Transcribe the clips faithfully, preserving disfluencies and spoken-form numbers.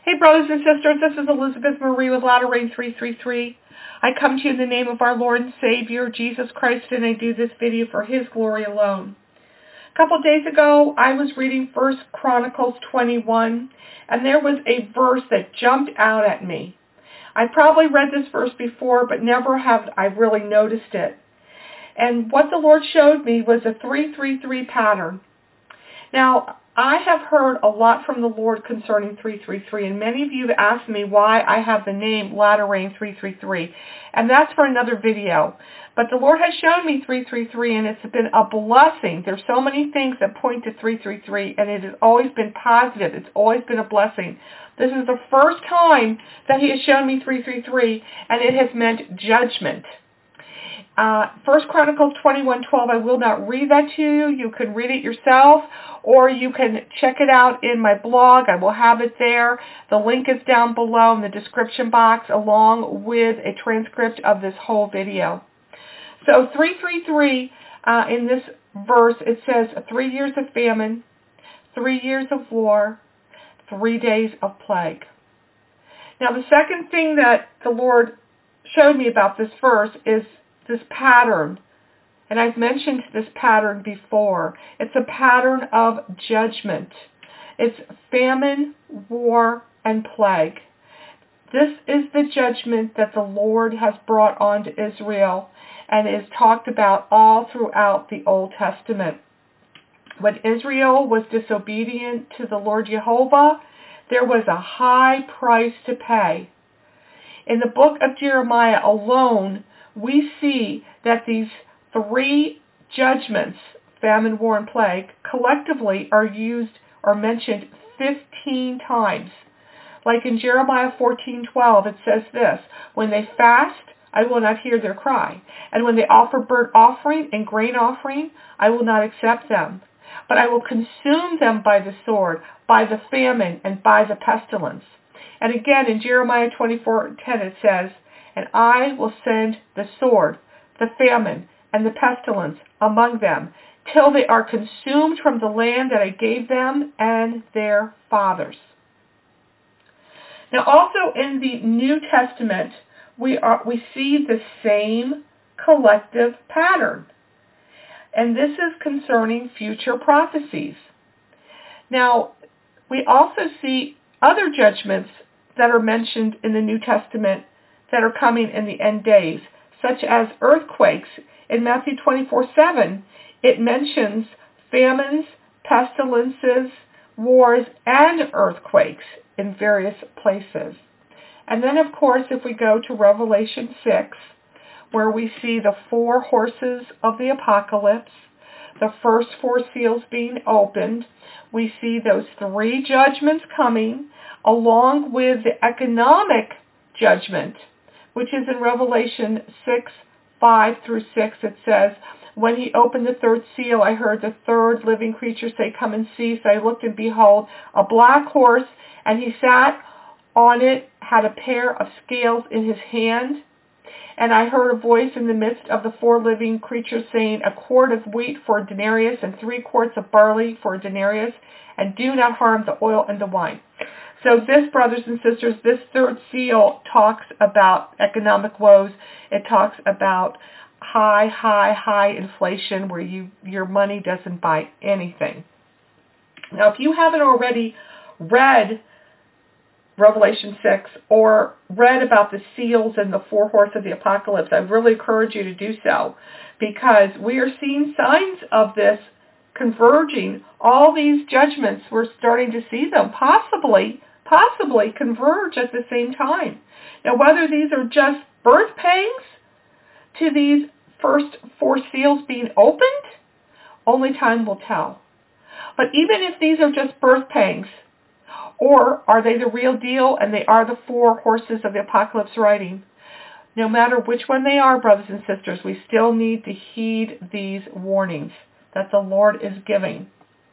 Hey brothers and sisters, this is Elizabeth Marie with Latter Rain three three three. I come to you in the name of our Lord and Savior, Jesus Christ, and I do this video for His glory alone. A couple days ago, I was reading First Chronicles twenty-one, and there was a verse that jumped out at me. I probably read this verse before, but never have I really noticed it. And what the Lord showed me was a three three three pattern. Now, I have heard a lot from the Lord concerning three three three, and many of you have asked me why I have the name Latter Rain three three three, and that's for another video. But the Lord has shown me three three three, and it's been a blessing. There's so many things that point to three three three, and it has always been positive. It's always been a blessing. This is the first time that He has shown me three three three, and it has meant judgment. Uh, First Chronicles twenty-one twelve, I will not read that to you. You can read it yourself, or you can check it out in my blog. I will have it there. The link is down below in the description box, along with a transcript of this whole video. So three three three, uh, in this verse, it says three years of famine, three years of war, three days of plague. Now the second thing that the Lord showed me about this verse is this pattern, and I've mentioned this pattern before. It's a pattern of judgment. It's famine, war, and plague. This is the judgment that the Lord has brought onto Israel and is talked about all throughout the Old Testament. When Israel was disobedient to the Lord Jehovah, there was a high price to pay. In the book of Jeremiah alone, we see that these three judgments, famine, war, and plague, collectively are used or mentioned fifteen times. Like in Jeremiah fourteen twelve, it says this, "When they fast, I will not hear their cry. And when they offer burnt offering and grain offering, I will not accept them. But I will consume them by the sword, by the famine, and by the pestilence." And again in Jeremiah twenty-four ten it says, "And I will send the sword, the famine, and the pestilence among them, till they are consumed from the land that I gave them and their fathers." Now also in the New Testament, we are we see the same collective pattern. And this is concerning future prophecies. Now, we also see other judgments that are mentioned in the New Testament that are coming in the end days, such as earthquakes. In Matthew twenty-four seven, it mentions famines, pestilences, wars, and earthquakes in various places. And then, of course, if we go to Revelation six, where we see the four horses of the apocalypse, the first four seals being opened, we see those three judgments coming, along with the economic judgment, which is in Revelation six, five through six. It says, "When he opened the third seal, I heard the third living creature say, 'Come and see.' So I looked, and behold, a black horse, and he sat on it, had a pair of scales in his hand. And I heard a voice in the midst of the four living creatures saying, 'A quart of wheat for a denarius, and three quarts of barley for a denarius, and do not harm the oil and the wine.'" So this, brothers and sisters, this third seal talks about economic woes. It talks about high, high, high inflation where you your money doesn't buy anything. Now, if you haven't already read Revelation six or read about the seals and the four horses of the apocalypse, I really encourage you to do so, because we are seeing signs of this converging. All these judgments, we're starting to see them possibly possibly converge at the same time. Now, whether these are just birth pangs to these first four seals being opened, only time will tell. But even if these are just birth pangs, or are they the real deal and they are the four horses of the apocalypse writing, no matter which one they are, brothers and sisters, we still need to heed these warnings that the Lord is giving.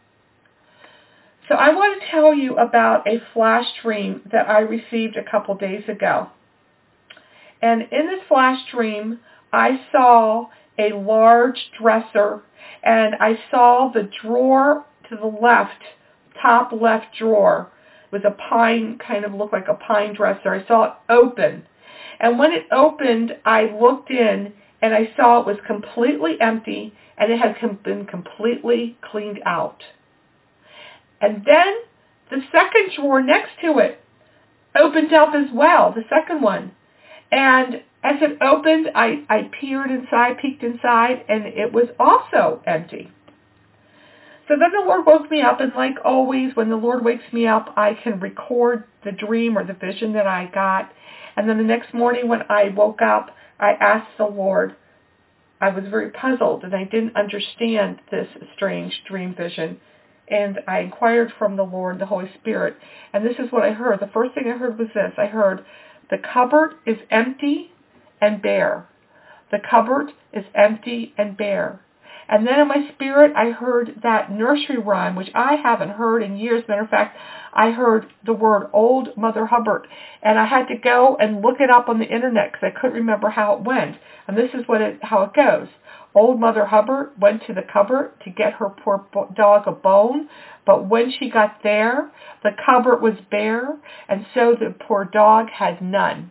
So I want to tell you about a flash dream that I received a couple days ago. And in this flash dream, I saw a large dresser, and I saw the drawer to the left, top left drawer, was a pine, kind of looked like a pine dresser. I saw it open. And when it opened, I looked in and I saw it was completely empty and it had com- been completely cleaned out. And then the second drawer next to it opened up as well, the second one. And as it opened, I, I peered inside, peeked inside, and it was also empty. So then the Lord woke me up, and like always, when the Lord wakes me up, I can record the dream or the vision that I got. And then the next morning when I woke up, I asked the Lord. I was very puzzled, and I didn't understand this strange dream vision. And I inquired from the Lord, the Holy Spirit, and this is what I heard. The first thing I heard was this. I heard, the cupboard is empty and bare. The cupboard is empty and bare. And then in my spirit, I heard that nursery rhyme, which I haven't heard in years. Matter of fact, I heard the word Old Mother Hubbard, and I had to go and look it up on the internet because I couldn't remember how it went. And this is what it, how it goes. Old Mother Hubbard went to the cupboard to get her poor dog a bone, but when she got there, the cupboard was bare, and so the poor dog had none.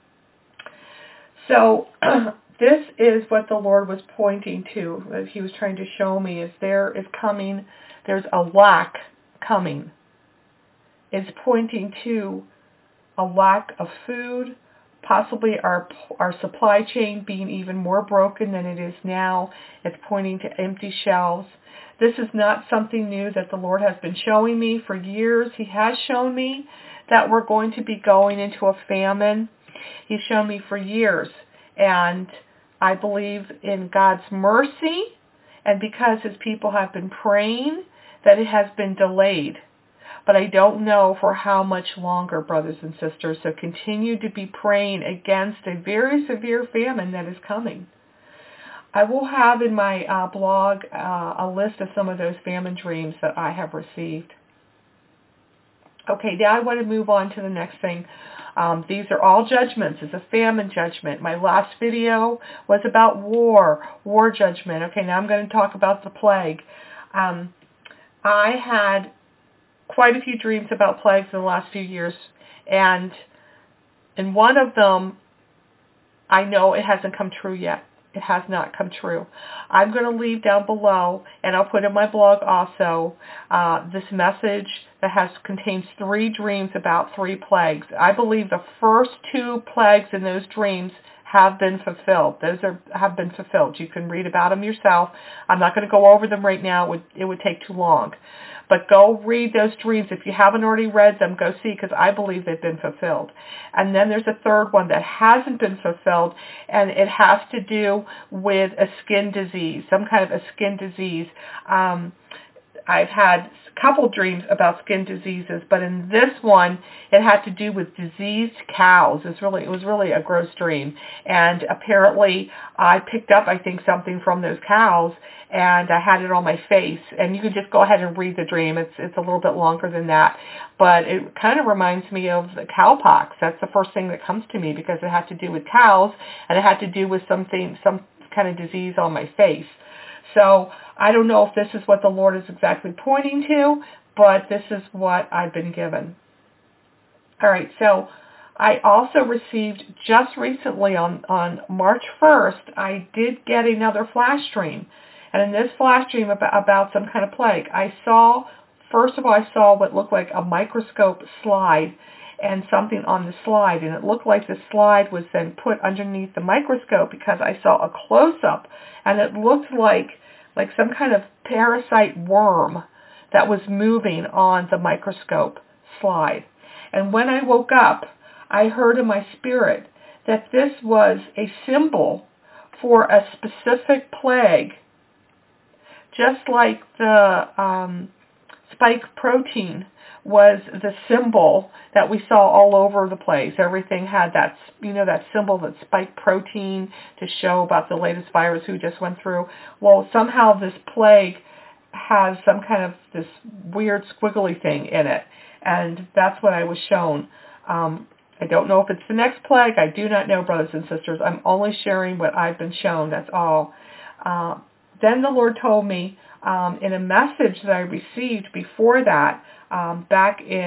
So this is what the Lord was pointing to, as he was trying to show me, is there is coming, there's a lack coming. It's pointing to a lack of food, possibly our our supply chain being even more broken than it is now. It's pointing to empty shelves. This is not something new that the Lord has been showing me for years. He has shown me that we're going to be going into a famine. He's shown me for years. And I believe in God's mercy, and because his people have been praying, that it has been delayed. But I don't know for how much longer, brothers and sisters. So continue to be praying against a very severe famine that is coming. I will have in my uh, blog uh, a list of some of those famine dreams that I have received. Okay, now I want to move on to the next thing. Um, these are all judgments. It's a famine judgment. My last video was about war, war judgment. Okay, now I'm going to talk about the plague. Um, I had quite a few dreams about plagues in the last few years, and in one of them, I know it hasn't come true yet. It has not come true. I'm going to leave down below, and I'll put in my blog also, uh, this message that has contains three dreams about three plagues. I believe the first two plagues in those dreams have been fulfilled. Those are have been fulfilled. You can read about them yourself. I'm not going to go over them right now. It would, it would take too long. But go read those dreams. If you haven't already read them, go see, because I believe they've been fulfilled. And then there's a third one that hasn't been fulfilled, and it has to do with a skin disease, some kind of a skin disease. Um, I've had a couple dreams about skin diseases, but in this one, it had to do with diseased cows. It was really, it was really a gross dream. And apparently, I picked up, I think, something from those cows, and I had it on my face. And you can just go ahead and read the dream. It's it's a little bit longer than that, but it kind of reminds me of the cowpox. That's the first thing that comes to me, because it had to do with cows, and it had to do with something, some kind of disease on my face. So I don't know if this is what the Lord is exactly pointing to, but this is what I've been given. All right, so I also received just recently on, on March first, I did get another flash dream. And in this flash dream about, about some kind of plague, I saw, first of all, I saw what looked like a microscope slide and something on the slide. And it looked like the slide was then put underneath the microscope, because I saw a close-up, and it looked like like some kind of parasite worm that was moving on the microscope slide. And when I woke up, I heard in my spirit that this was a symbol for a specific plague, just like the um, spike protein was the symbol that we saw all over the place. Everything had that, you know, that symbol, that spike protein, to show about the latest virus we just went through. Well, somehow this plague has some kind of this weird squiggly thing in it, and that's what I was shown. Um, I don't know if it's the next plague. I do not know, brothers and sisters. I'm only sharing what I've been shown. That's all. Uh, then the Lord told me um, in a message that I received before that, Um, back in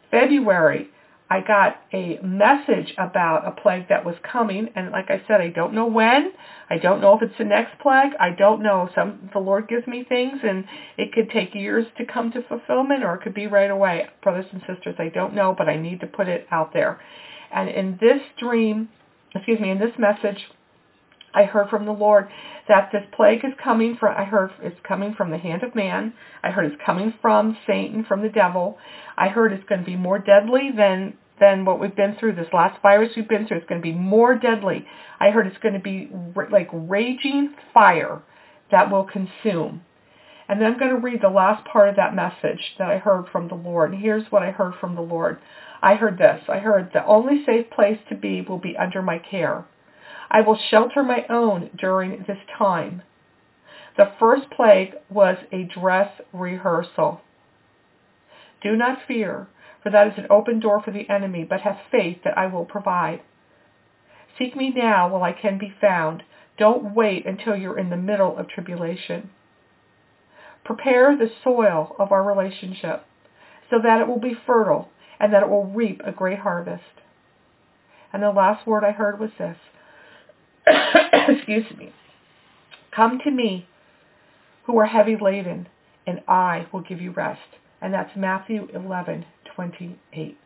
February, I got a message about a plague that was coming, and like I said, I don't know when. I don't know if it's the next plague. I don't know. Some the Lord gives me things, and it could take years to come to fulfillment, or it could be right away. Brothers and sisters, I don't know, but I need to put it out there. And in this dream, excuse me, in this message, I heard from the Lord that this plague is coming from, I heard it's coming from the hand of man. I heard it's coming from Satan, from the devil. I heard it's going to be more deadly than, than what we've been through. This last virus we've been through, it's going to be more deadly. I heard it's going to be like raging fire that will consume. And then I'm going to read the last part of that message that I heard from the Lord. And here's what I heard from the Lord. I heard this. I heard the only safe place to be will be under my care. I will shelter my own during this time. The first plague was a dress rehearsal. Do not fear, for that is an open door for the enemy, but have faith that I will provide. Seek me now while I can be found. Don't wait until you're in the middle of tribulation. Prepare the soil of our relationship so that it will be fertile and that it will reap a great harvest. And the last word I heard was this. Excuse me. Come to me who are heavy laden, and I will give you rest. And that's Matthew eleven twenty-eight.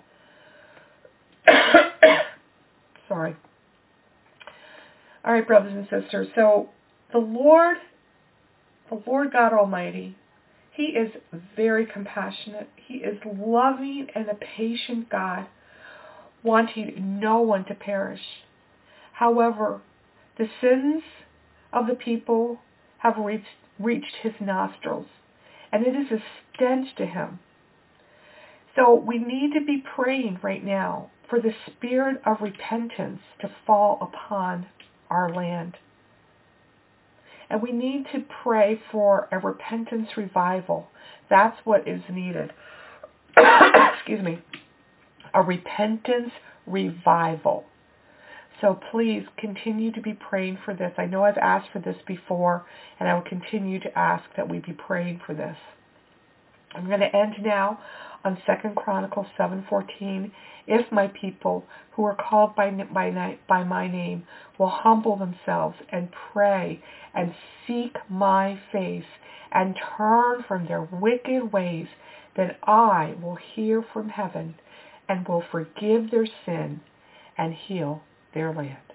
Sorry. All right, brothers and sisters. So the Lord, the Lord God Almighty, He is very compassionate. He is loving and a patient God, wanting no one to perish. However, the sins of the people have reached, reached His nostrils, and it is a stench to Him. So we need to be praying right now for the spirit of repentance to fall upon our land. And we need to pray for a repentance revival. That's what is needed. Excuse me. A repentance revival. So please continue to be praying for this. I know I've asked for this before, and I will continue to ask that we be praying for this. I'm going to end now on Second Chronicles seven fourteen. If my people who are called by, by, by my name will humble themselves and pray and seek my face and turn from their wicked ways, then I will hear from heaven and will forgive their sin and heal their land.